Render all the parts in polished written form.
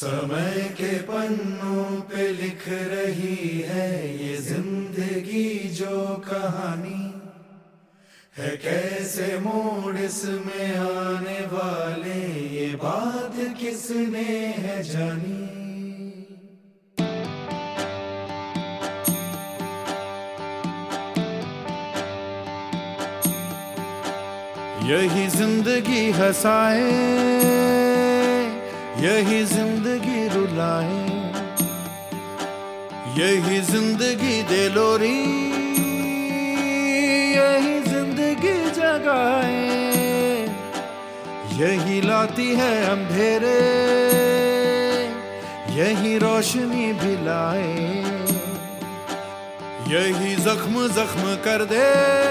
समय के पन्नों पे लिख रही है ये जिंदगी जो कहानी है, कैसे मोड़ इसमें आने वाले ये बात किसने है जानी। यही जिंदगी हंसाए, यही जिंदगी रुलाए, यही जिंदगी दे लोरी, यही जिंदगी जगाए, यही लाती है अंधेरे, यही रोशनी भी लाए, यही जख्म जख्म कर दे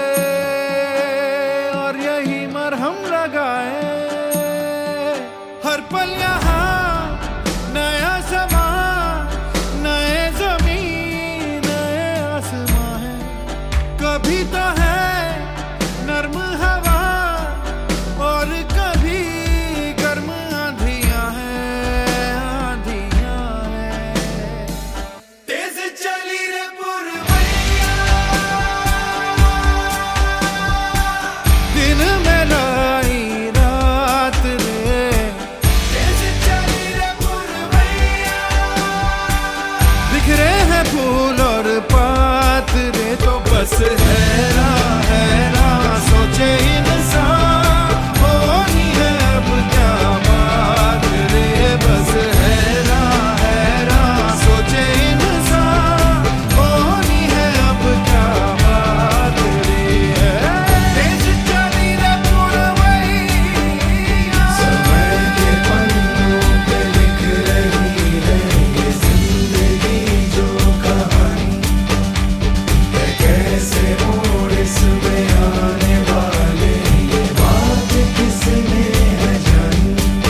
और यही मरहम लगाए। हर पल यहाँ नया समा, नए जमीन नए आसमां है, कभी तो है नर्म हवा और कभी गर्म आंधियां हैं, आंधियां हैं। तेज चली रे पुरवैया, दिन में लाई रात रे, तेज चली रे पुरवैया, बिखरे हैं फूल और पात रे। तो बस हैरान हैरान सोचे इंसान, होनी है अब क्या बात रे। बस हैरान हैरान सोचे इंसान, होनी है अब क्या बात रे। तेज चली रे पुरवैया, समय के पन्नों पे लिख रही है ये जिंदगी जो कहानी है, कैसे मोड़ इसमें आने वाले ये बात किसने है जानी।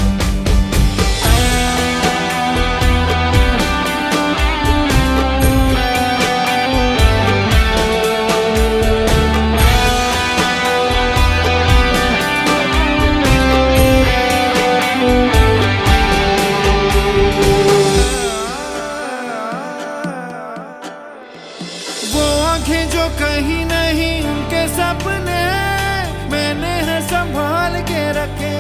वो आंखें जो कहीं नहीं उनके सपने मैंने है संभाल के रखे,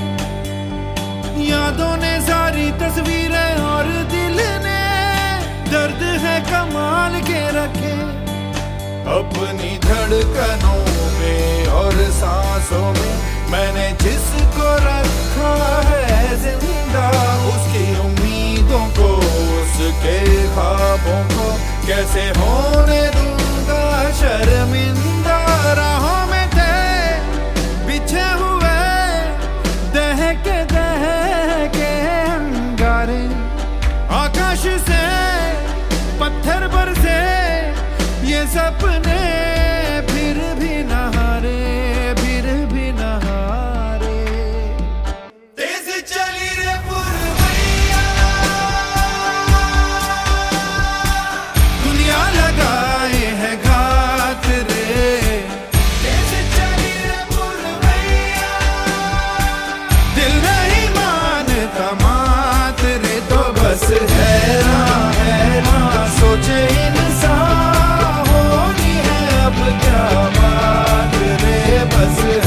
यादों ने सारी तस्वीरें और दिल ने दर्द है कमाल के रखे। अपनी धड़कनों में और सांसों में मैंने जिसको रखा है जिंदा, उसकी उम्मीदों को उसके ख्वाबों को कैसे होने दूंगा शर्मिंदा। राहों में थे बिछे हुए दहके दहके अंगारे, आकाश से पत्थर बरसे ये सपने फिर भी न हारे, फिर भी न हारे। तेज चली रे पुरवैया, दुनिया लगाए है घात रे। तेज चली रे पुरवैया, दिल नहीं मानता मात रे। तो बस हैरान हैरान सोचे इंसान, होनी है अब क्या बात रे। बस